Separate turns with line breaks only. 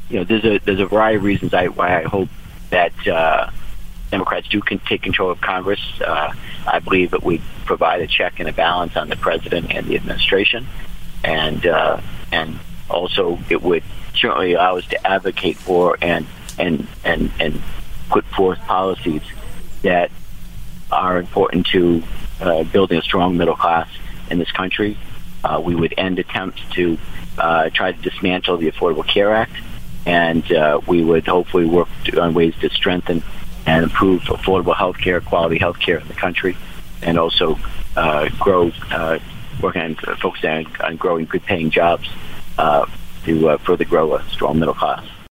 there's a variety of reasons why I hope that Democrats can take control of Congress. I believe it would provide a check and a balance on the president and the administration, and also it would certainly allow us to advocate for and put forth policies that are important to building a strong middle class in this country. We would end attempts to try to dismantle the Affordable Care Act, and we would hopefully work on ways to strengthen and improve affordable health care, quality health care in the country, and also focusing on growing good-paying jobs to further grow a strong middle class.